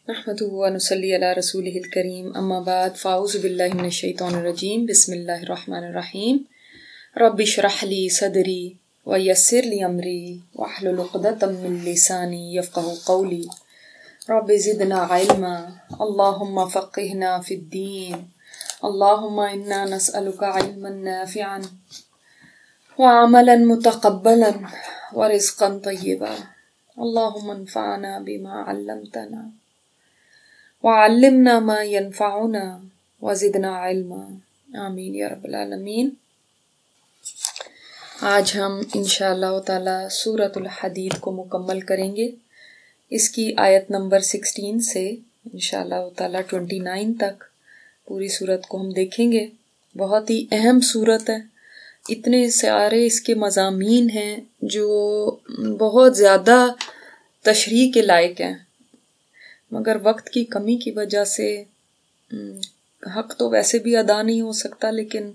نحمده ونصلي على رسوله الكريم اما بعد فاعوذ بالله من الشیطان الرجیم بسم اللہ الرحمن الرحیم رب اشرح لي صدری ويسر لي امری واحلل عقدة من لسانی يفقهوا قولی رب زدنا علما اللهم فقهنا في الدین اللهم انا نسألك علما نافعا وعملا متقبلا ورزقا طیبا اللهم انفعنا بما علمتنا وعلمنا ما ينفعنا وزدنا علما آمین یا رب العالمین۔ آج ہم انشاءاللہ تعالی سورۃ الحدید کو مکمل کریں گے۔ اس کی آیت نمبر 16 سے انشاءاللہ تعالی 29 تک پوری سورت کو ہم دیکھیں گے۔ بہت ہی اہم سورت ہے، اتنے سارے اس کے مضامین ہیں جو بہت زیادہ تشریح کے لائق ہیں، مگر وقت کی کمی کی وجہ سے حق تو ویسے بھی ادا نہیں ہو سکتا، لیکن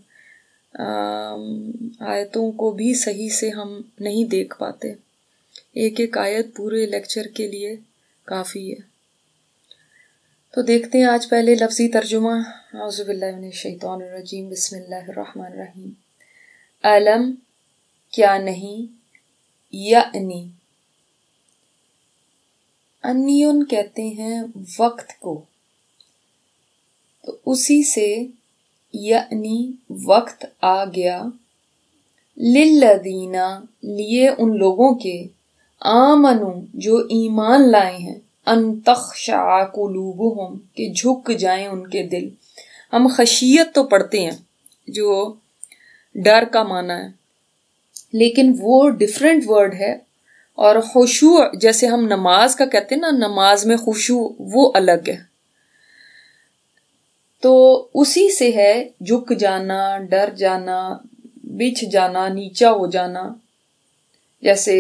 آیتوں کو بھی صحیح سے ہم نہیں دیکھ پاتے۔ ایک ایک آیت پورے لیکچر کے لیے کافی ہے۔ تو دیکھتے ہیں آج پہلے لفظی ترجمہ۔ اعوذ باللہ من الشیطان الرجیم بسم اللہ الرحمن الرحیم۔ علم کیا نہیں، یعنی انیون کہتے ہیں وقت کو، تو اسی سے یعنی وقت آ گیا، للذین لیے ان لوگوں کے، آمنو جو ایمان لائے ہیں، ان تخشع قلوبہم کہ جھک جائیں ان کے دل۔ ہم خشیت تو پڑھتے ہیں جو ڈر کا معنی ہے، لیکن وہ ڈیفرنٹ ورڈ ہے، اور خشوع جیسے ہم نماز کا کہتے ہیں نا، نماز میں خشوع وہ الگ ہے، تو اسی سے ہے جھک جانا، ڈر جانا، بچھ جانا، نیچا ہو جانا، جیسے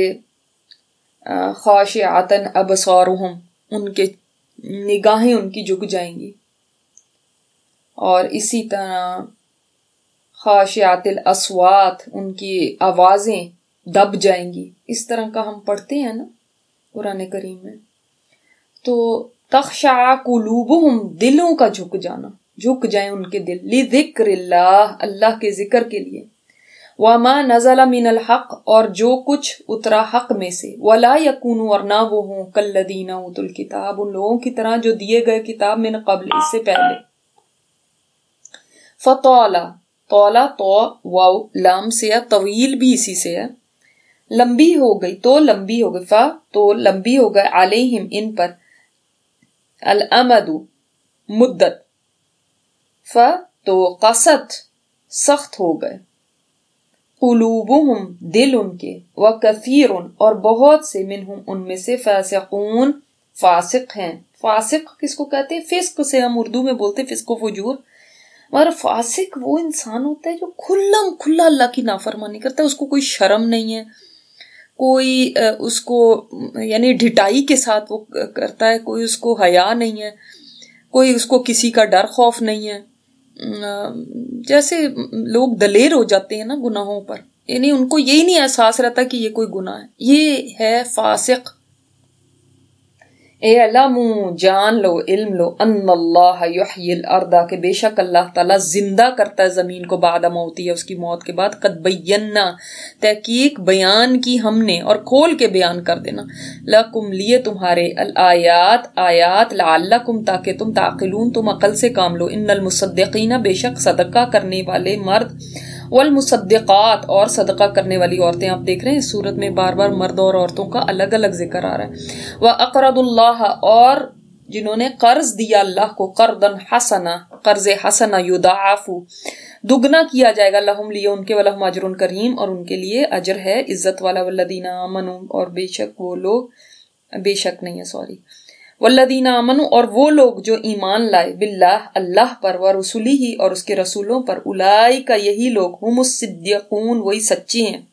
خاشعۃ ابصارہم ان کے نگاہیں ان کی جھک جائیں گی، اور اسی طرح خاشعۃ الاصوات ان کی آوازیں دب جائیں گی، اس طرح کا ہم پڑھتے ہیں نا قرآن کریم میں۔ تو تخشع قلوبہم دلوں کا جھک جانا، جھک جائیں ان کے دل، لذکر اللہ اللہ کے ذکر کے لیے، وما نزل من الحق اور جو کچھ اترا حق میں سے، ولا یکونوا اور نہ وہ ہوں کالذین اوتوا الکتاب ان لوگوں کی طرح جو دیے گئے کتاب من قبل اس سے پہلے، فطالا طولا تو واو لام سے ہے، طویل بھی اسی سے ہے، لمبی ہو گئی تو لمبی ہو گئی، فا تو لمبی ہو گئے، علیہم ان پر، الامد مدت، فا تو قست سخت ہو گئے، قلوبہم دل ان کے، وکثیر اور بہت سے، منہم ان میں سے، فاسقون فاسق ہیں۔ فاسق کس کو کہتے ہیں؟ فسق سے ہم اردو میں بولتے فسق و فجور، مگر فاسق وہ انسان ہوتا ہے جو کھلم کھلا اللہ کی نافرمانی کرتا ہے، اس کو کوئی شرم نہیں ہے، کوئی اس کو یعنی ڈھٹائی کے ساتھ وہ کرتا ہے، کوئی اس کو حیا نہیں ہے، کوئی اس کو کسی کا ڈر خوف نہیں ہے۔ جیسے لوگ دلیر ہو جاتے ہیں نا گناہوں پر، یعنی ان کو یہی نہیں احساس رہتا کہ یہ کوئی گناہ ہے، یہ ہے فاسق۔ اعلموا جان لو، علم لو، ان اللہ یحیی الارض کہ بے شک اللہ تعالیٰ زندہ کرتا ہے زمین کو، بعد موتی ہے اس کی موت کے بعد، قد بینا تحقیق بیان کی ہم نے، اور کھول کے بیان کر دینا، لکم لیے تمہارے، الآیات آیات، لعلکم تاکہ تم تعقلون تم عقل سے کام لو، ان المصدقین بے شک صدقہ کرنے والے مرد، والمصدقات اور صدقہ کرنے والی عورتیں، آپ دیکھ رہے ہیں اس صورت میں بار بار مرد اور عورتوں کا الگ الگ ذکر آ رہا ہے، وَأَقْرَضُ اللَّهَ اور جنہوں نے قرض دیا اللہ کو، قرضاً حسنا قرض حسنا، یضاعف دگنا کیا جائے گا، لہم لیے ان کے، ولہم اجر کریم اور ان کے لیے اجر ہے عزت والا، والذین آمنوا اور بے شک وہ لوگ، بے شک نہیں ہے سوری، والذین آمنوا اور وہ لوگ جو ایمان لائے، باللہ اللہ پر، ورسلہ اور اس کے رسولوں پر، اولئک یہی لوگ، ہم الصدیقون وہی سچے ہیں،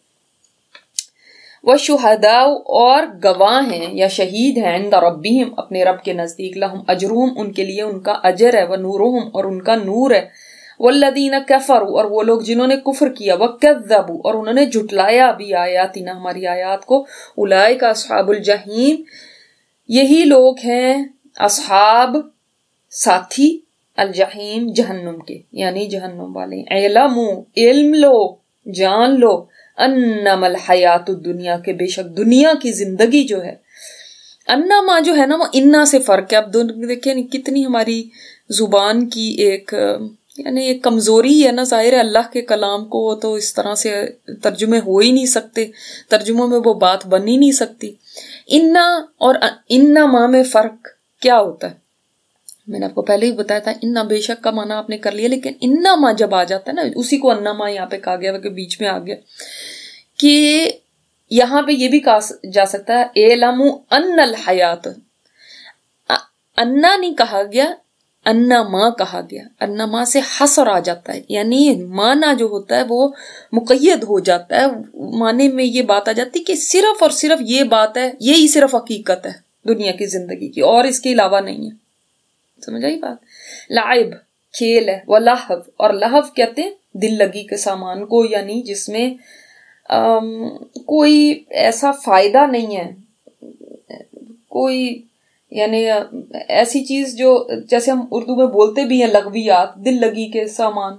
وشہداء اور گواہ ہیں یا شہید ہیں، عند ربہم اپنے رب کے نزدیک، لہم اجرہم ان کے لیے ان کا اجر ہے، ونورہم اور ان کا نور ہے، والذین کفروا اور وہ لوگ جنہوں نے کفر کیا، وکذبوا اور انہوں نے جھٹلایا بھی آیاتنا ہماری آیات کو، اولئک اصحاب الجحیم یہی لوگ ہیں اصحاب ساتھی الجحیم جہنم کے یعنی جہنم والے. علمو علم لو جان لو انما الحیات الدنیا کے بے شک دنیا کی زندگی جو ہے. انما جو ہے نا وہ انا سے فرق ہے. اب دیکھیں کتنی ہماری زبان کی ایک یعنی ایک کمزوری ہے نا. ظاہر ہے اللہ کے کلام کو تو اس طرح سے ترجمے ہو ہی نہیں سکتے, ترجموں میں وہ بات بن ہی نہیں سکتی. انا اور انما میں فرق کیا ہوتا ہے میں نے آپ کو پہلے ہی بتایا تھا. انا بے شک کا معنی آپ نے کر لیا, لیکن انما جب آ جاتا ہے نا اسی کو انما یہاں پہ کہا گیا کہ بیچ میں آ گیا کہ یہاں پہ یہ بھی کہا جا سکتا ہے اعلموا ان الحیات. انا نہیں کہا گیا, انما کہا گیا. انما سے حصر آ جاتا ہے یعنی معنی جو ہوتا ہے وہ مقید ہو جاتا ہے. معنی میں یہ بات آ جاتی کہ صرف اور صرف یہ بات ہے, یہی صرف حقیقت ہے دنیا کی زندگی کی اور اس کے علاوہ نہیں ہے. سمجھ آئی بات. لعب کھیل ہے, ولہو اور لہو کہتے ہیں دل لگی کے سامان کو, یعنی جس میں کوئی ایسا فائدہ نہیں ہے, کوئی یعنی ایسی چیز جو جیسے ہم اردو میں بولتے بھی ہیں لغویات, دل لگی کے سامان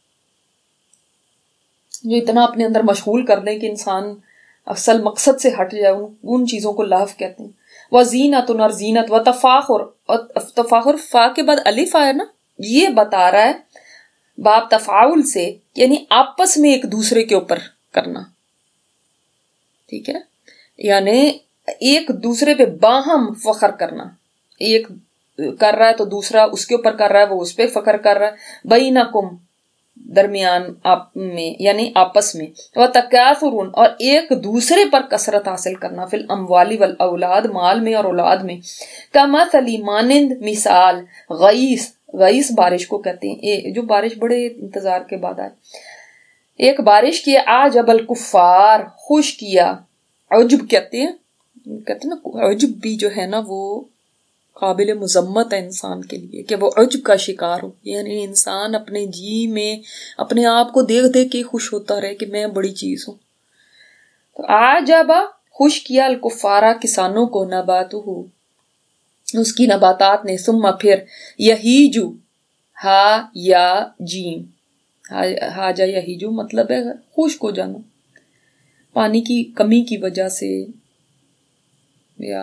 جو اتنا اپنے اندر مشغول کر دیں کہ انسان اصل مقصد سے ہٹ جائے, ان چیزوں کو لہو کہتے ہیں. وزینت اور زینت و تفاخر, اور تفاخر فا کے بعد الف آیا نا, یہ بتا رہا ہے باب تفاعل سے یعنی آپس میں ایک دوسرے کے اوپر کرنا. ٹھیک ہے, یعنی ایک دوسرے پہ باہم فخر کرنا. ایک کر رہا ہے تو دوسرا اس کے اوپر کر رہا ہے, وہ اس پہ فخر کر رہا ہے. بینکم درمیان آپ میں یعنی آپس میں. وتکاثر اور ایک دوسرے پر کثرت حاصل کرنا. فی الاموال والاولاد مال میں اور اولاد میں. کمثل مانند مثال غیث, غیث بارش کو کہتے ہیں جو بارش بڑے انتظار کے بعد آئے. ایک بارش کی اعجب الکفار خوش کیا. عجب کہتے ہیں نا, عجب بھی جو ہے نا وہ قابل مذمت ہے انسان کے لیے کہ وہ عجب کا شکار ہو. یعنی انسان اپنے جی میں اپنے آپ کو دیکھ دیکھ کے خوش ہوتا رہے کہ میں بڑی چیز ہوں. تو اعجب خوش کیا الکفارہ کسانوں کو نباتہ اس کی نباتات نے. ثم پھر یہیجو ہا یا جیم, حاجہ یہیجو مطلب ہے خشک ہو جانا, پانی کی کمی کی وجہ سے یا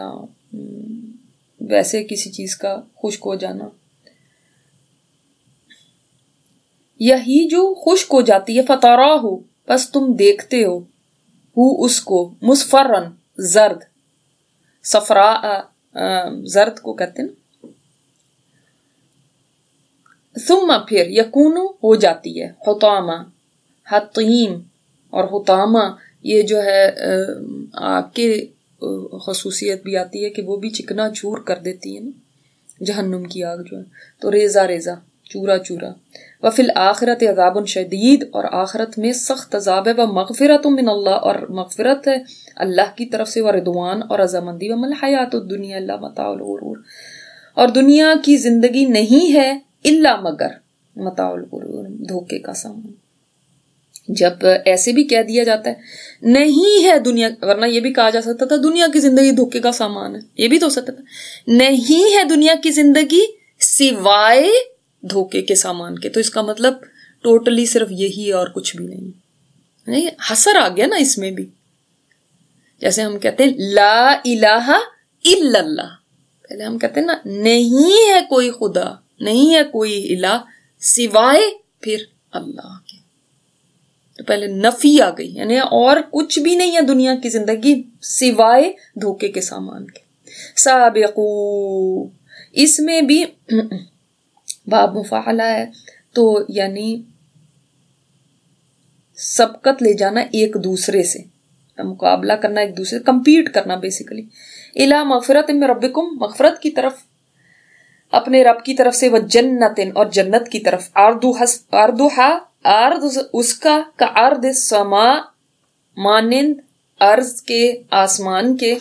ویسے کسی چیز کا خشک ہو جانا. یہیجو خشک ہو جاتی ہے. فتراہ بس تم دیکھتے ہو اس کو مصفرن زرد, صفراء زرد کو کہتے ہیں نا. ثم پھر یکون ہو جاتی ہے حطاما, حطیم اور حطاما یہ جو ہے آگ کے خصوصیت بھی آتی ہے کہ وہ بھی چکنا چور کر دیتی ہے نا, جہنم کی آگ جو ہے تو ریزہ ریزہ چورا چورا. وفی الآخرت عذاب شدید اور آخرت میں سخت عذاب ہے. ومغفرۃ من اللہ اور مغفرت ہے اللہ کی طرف سے. ورضوان اور رضامندی. وما الحیات الدنیا الا متاع الغرور اور دنیا کی زندگی نہیں ہے الا مگر متاع الغرور دھوکے کا سامان. جب ایسے بھی کہہ دیا جاتا ہے نہیں ہے دنیا, ورنہ یہ بھی کہا جا سکتا تھا دنیا کی زندگی دھوکے کا سامان ہے, یہ بھی تو ہو سکتا تھا. نہیں ہے دنیا کی زندگی سوائے دھوکے کے سامان کے, تو اس کا مطلب ٹوٹلی صرف یہی اور کچھ بھی نہیں. حسر آ گیا نا اس میں بھی. جیسے ہم کہتے ہیں لا الہ الا اللہ, پہلے ہم کہتے ہیں نا نہیں ہے کوئی خدا, نہیں ہے کوئی الہ سوائے پھر اللہ کے, تو پہلے نفی آ گئی یعنی اور کچھ بھی نہیں ہے دنیا کی زندگی سوائے دھوکے کے سامان کے. سابقو اس میں بھی باب مفاعلہ ہے تو یعنی سبقت لے جانا ایک دوسرے سے, مقابلہ کرنا ایک دوسرے سے, کمپیٹ کرنا بیسیکلی. الا مغفرت من ربکم مغفرت کی طرف اپنے رب کی طرف سے. وجنت اور جنت کی طرف. عرضھا عرض اس کا کعرض السماء مانند عرض کے آسمان کے.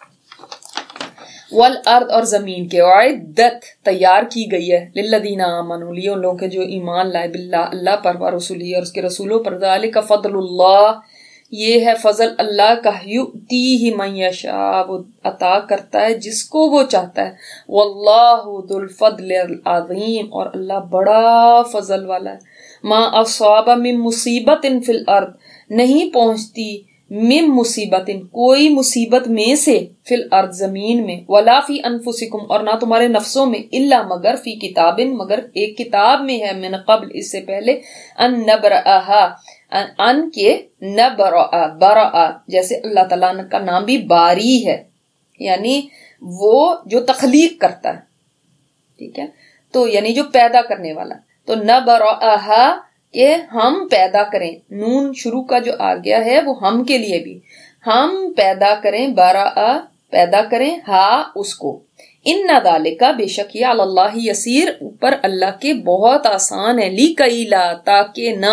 والارض اور زمین کے. اعدت تیار کی گئی ہے. للذین آمنوا لیے ان لوگوں کے جو ایمان لائے باللہ اللہ پر, ورسولہ اور اس کے رسولوں پر. ذالک فضل اللہ یہ ہے فضل اللہ کا، یؤتیہ من یشاء، وہ عطا کرتا ہے جس کو وہ چاہتا ہے، واللہ ذو الفضل العظیم، اور اللہ بڑا فضل والا ہے۔ ما اصاب من مصیبت فی الارض، نہیں پہنچتی من مصیبت، کوئی مصیبت میں سے، فی الارض زمین میں، ولا فی انفسکم، اور نہ تمہارے نفسوں میں، الا مگر فی کتاب، مگر ایک کتاب میں ہے، من قبل اس سے پہلے، ان نبرأہا، ان کے نبرأ، برأ، جیسے اللہ تعالیٰ کا نام بھی باری ہے، یعنی وہ جو تخلیق کرتا ہے، ٹھیک ہے، تو یعنی جو پیدا کرنے والا، تو نبرأہا کہ ہم پیدا کریں، نون شروع کا جو آ گیا ہے وہ ہم کے لیے بھی، ہم پیدا کریں، برأ پیدا کریں، ہا اس کو، ان ذالک بے شک یہ علی اللہ یسیر، اوپر اللہ کے بہت آسان ہے، لکئی لا تاکہ نہ،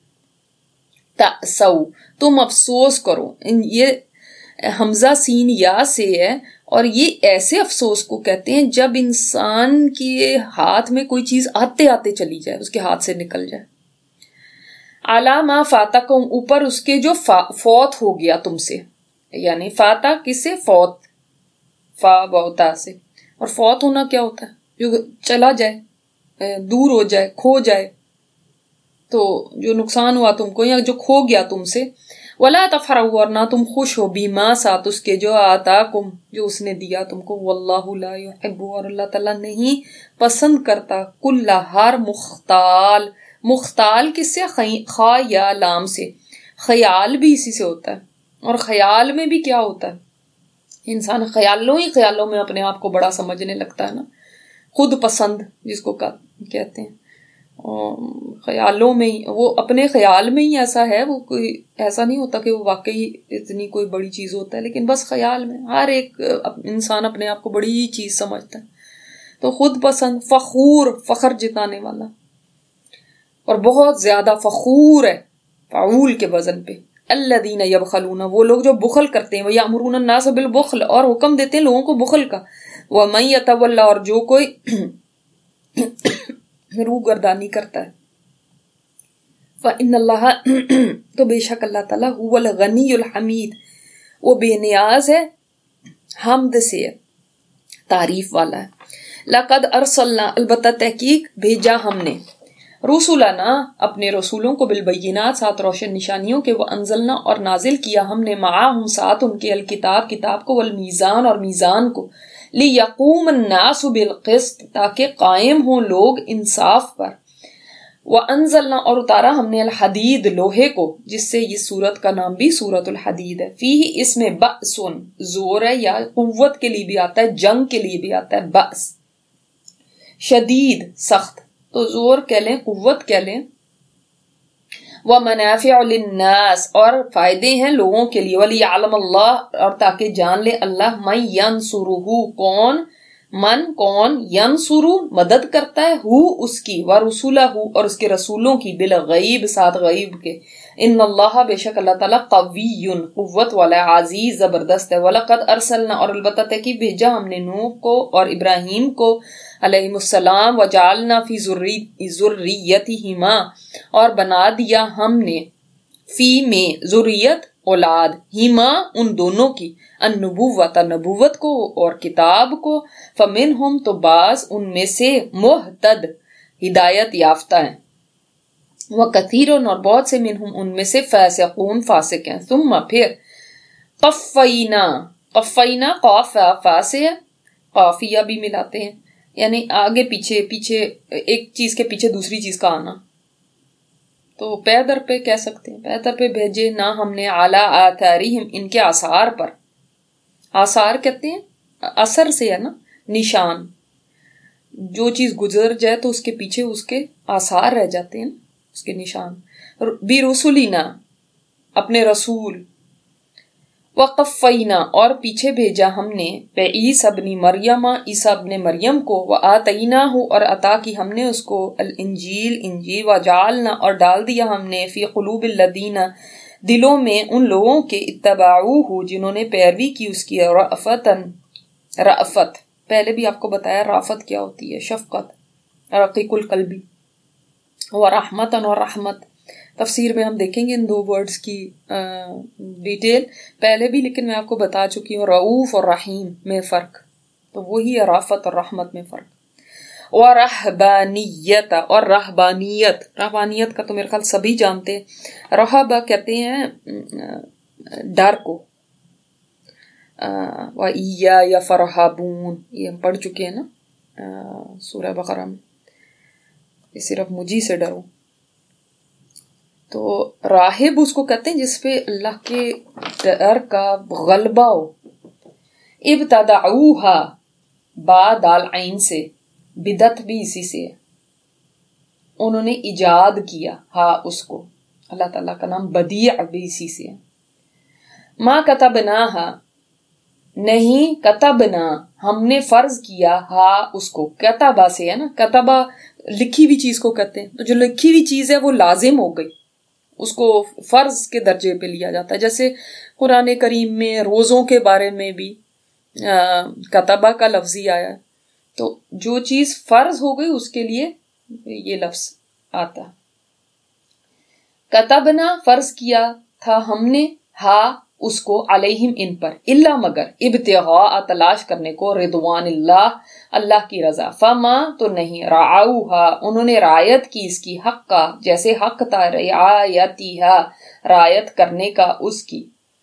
تأسو تم افسوس کرو، یہ حمزہ سین یا سے ہے، اور یہ ایسے افسوس کو کہتے ہیں جب انسان کے ہاتھ میں کوئی چیز آتے آتے چلی جائے، اس کے ہاتھ سے نکل جائے، علی ما فاتکم، اوپر اس کے جو فوت ہو گیا تم سے، یعنی فاتا کس سے؟ فوت، فا بہتا سے، اور فوت ہونا کیا ہوتا ہے؟ جو چلا جائے، دور ہو جائے، کھو جائے، تو جو نقصان ہوا تم کو یا جو کھو گیا تم سے، ولا تفرحوا، اور نہ تم خوش ہو، بیما ساتھ اس کے، جو آتاکم جو اس نے دیا تم کو، واللہ لا یحب، اور اللہ تعالیٰ نہیں پسند کرتا، کل ہر مختال، مختال کس سے؟ خا یا لام سے، خیال بھی اسی سے ہوتا ہے، اور خیال میں بھی کیا ہوتا ہے؟ انسان خیالوں میں اپنے آپ کو بڑا سمجھنے لگتا ہے نا، خود پسند جس کو کہتے ہیں، خیالوں میں ہی، وہ اپنے خیال میں ہی ایسا ہے، وہ کوئی ایسا نہیں ہوتا کہ وہ واقعی اتنی کوئی بڑی چیز ہوتا ہے، لیکن بس خیال میں ہر ایک انسان اپنے آپ کو بڑی چیز سمجھتا ہے، تو خود پسند، فخور فخر جتانے والا، اور بہت زیادہ فخور ہے، فعول کے وزن پہ، الذین یبخلون، وہ لوگ جو بخل کرتے ہیں، ویأمرون الناس بالبخل، اور حکم دیتے ہیں لوگوں کو بخل کا، ومن یتولی، اور جو کوئی روح گردانی کرتا ہے، فإن اللہ، تو بے شک اللہ تعالیٰ، هو الغنی الحمید، وہ بے نیاز ہے، حمد سے تعریف والا ہے، لقد ارسلنا، البتہ تحقیق بھیجا ہم نے، رسولنا اپنے رسولوں کو، بالبینات ساتھ روشن نشانیوں کے، وانزلنا اور نازل کیا ہم نے، معاہم ساتھ ان کے، الکتاب کتاب کو، والمیزان اور میزان کو، لیقوم الناس بالقسط تاکہ قائم ہوں لوگ انصاف پر، وانزلنا اور اتارا ہم نے، الحدید لوہے کو، جس سے یہ سورت کا نام بھی سورت الحدید ہے، فیہ اس میں بأس زور ہے، یا قوت کے لیے بھی آتا ہے، جنگ کے لیے بھی آتا ہے بأس، شدید سخت، تو زور کہہ لیں، قوت کہہ لیں، وَمَنَافِعُ لِلنَّاسِ اور فائدے ہیں لوگوں کے لیے، وَلِيَعْلَمَ اللَّهُ اور تاکہ جان لے اللہ، مَن يَنْصُرُهُ کون، من کون، ینصر مدد کرتا ہے، ہو اس کی، وَرُسُلَهُ اور اس کے رسولوں کی، بالغیب ساتھ غیب کے، ان اللہ بے شک اللہ تعالیٰ، قوی قوت والا، عزیز زبردست ہے، وَلَقَدْ أَرْسَلْنَا اور البتہ تحقیق بھیجا ہم نے، نوح کو اور ابراہیم کو علیہ السلام، وجعلنا فی ذریتہما اور بنا دیا ہم نے، فی میں ذریت اولاد، ہما ان دونوں کی، النبوت نبوت کو اور کتاب کو، فمنہم تو بعض ان میں سے، مہتد ہدایت یافتہ ہیں، وکثیر اور بہت سے، منہم ان میں سے، فاسقون فاسق ہیں، ثم پھر، قفینا قاف فا سے ہے، قافیہ بھی ملاتے ہیں، یعنی آگے پیچھے ایک چیز کے پیچھے دوسری چیز کا آنا، تو پے در پہ کہہ سکتے ہیں، پے در پہ بھیجے نہ ہم نے، اعلیٰ آثارہم ان کے آثار پر، آثار کہتے ہیں اثر سے ہے نا، نشان، جو چیز گزر جائے تو اس کے پیچھے اس کے آثار رہ جاتے ہیں، اس کے نشان، برسولینا اپنے رسول، وقفینا اور پیچھے بھیجا ہم نے، عیسیٰ ابن مریم عیسیٰ ابن مریم کو، وآتیناہ اور عطا کی ہم نے اس کو، الانجیل انجیل، وجعلنا اور ڈال دیا ہم نے، فی قلوب الذین دلوں میں ان لوگوں کے، اتبعوہ جنہوں نے پیروی کی اس کی، رأفت پہلے بھی آپ کو بتایا رأفت کیا ہوتی ہے، شفقت، رقیق القلبی، ورحمتاً اور رحمت، تفسیر میں ہم دیکھیں گے ان دو ورڈز کی ڈیٹیل پہلے بھی، لیکن میں آپ کو بتا چکی ہوں رعوف اور رحیم میں فرق، تو وہی رافت اور رحمت میں فرق. ورہبانیت، اور رہبانیت، رہبانیت کا تو میرے خیال سبھی جانتے ہیں. رہب کہتے ہیں ڈر کو، وَإِيَّايَ فَارْهَبُونَ، یہ ہم پڑھ چکے ہیں نا سورہ بقرہ میں، کہ صرف مجھی سے ڈرو. تو راہب اس کو کہتے ہیں جس پہ اللہ کے ڈر کا غلبہ ہو. ابتدعوہا، با دال عین سے، بدت بھی اسی سے ہے، انہوں نے ایجاد کیا ہا اس کو، اللہ تعالیٰ کا نام بدیع بھی اسی سے ہے. ما کتبناہا، نہیں کتبنا، ہم نے فرض کیا ہا اس کو، کتبہ سے ہے نا، کتبہ لکھی ہوئی چیز کو کہتے ہیں، تو جو لکھی ہوئی چیز ہے وہ لازم ہو گئی، اس کو فرض کے درجے پہ لیا جاتا ہے. جیسے قرآن کریم میں روزوں کے بارے میں بھی کتبہ کا لفظ ہی آیا ہے، تو جو چیز فرض ہو گئی اس کے لیے یہ لفظ آتا. کتبنا فرض کیا تھا ہم نے، ہا اس کو، علیہم ان پر، الا مگر، ابتغاء تلاش کرنے کو، رضوان اللہ اللہ کی رضا، فما تو نہیں، رعوہا انہوں نے رعایت کی اس کی، حق کا جیسے حق تھا، رعایتیہا رعایت کرنے کا اس کی.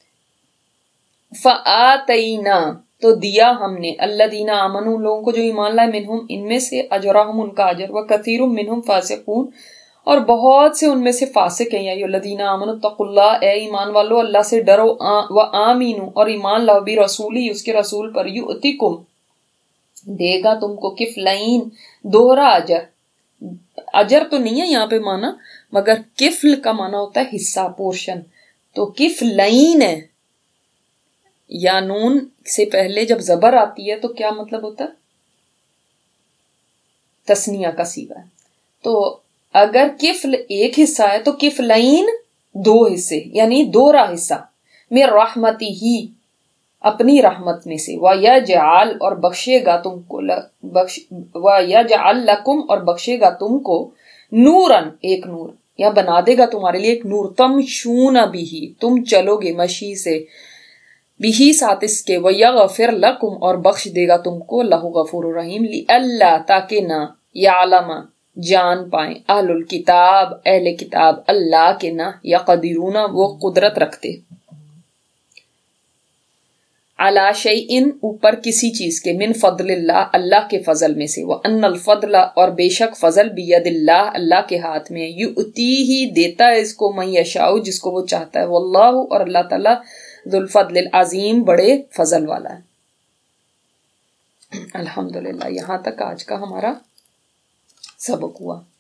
فآتینا تو دیا ہم نے، الذین آمنوا لوگوں کو جو ایمان لائے، منہم ان میں سے، اجرہم ان کا اجر، وکثیر منہم فاسقون اور بہت سے ان میں سے فاسق ہیں. یا ایھا الذین آمنوا اتقوا اللہ، اے ایمان والو اللہ سے ڈرو، وآمنوا اور ایمان لاؤ، برسولہ اس کے رسول پر، یؤتکم دے گا تم کو، کفلین دوہرا اجر. اجر تو نہیں ہے یہاں پہ مانا، مگر کفل کا مانا ہوتا ہے حصہ، پورشن، تو کفلین ہے. یا نون سے پہلے جب زبر آتی ہے تو کیا مطلب ہوتا ہے؟ تثنیہ کا صیغہ ہے. تو اگر کفل ایک حصہ ہے تو کفلین دو حصے، یعنی دوہرا حصہ، من رحمتی ہی اپنی رحمت میں سے، وَيَجْعَلْ اور بخشے گا تم کو، وَيَجْعَلْ لَكُمْ اور بخشے گا تم کو، نوراً ایک نور، یا بنا دے گا تمہارے لیے ایک نور، تمشون بِہِ تم چلو گے، مشی سے، بِہِ ساتھ اس کے، وَيَغْفِرْ لَكُمْ اور بخش دے گا تم کو، لَهُ غفور الرحیم، لِأَلَّا تاکہ نہ، يَعْلَمَ جان پائیں، اہل الکتاب اہل کتاب، اللہ کے نہ، یقدرون وہ قدرت رکھتے، علی شیئن اوپر کسی چیز کے، من فضل اللہ اللہ کے فضل میں سے، وان الفضل اور بے شک فضل، بید اللہ اللہ کے ہاتھ میں، یؤتیہ دیتا ہے اس کو، من یشاء جس کو وہ چاہتا ہے، واللہ اور اللہ تعالیٰ، ذو الفضل العظیم بڑے فضل والا ہے. الحمدللہ یہاں تک آج کا ہمارا سبق ہوا.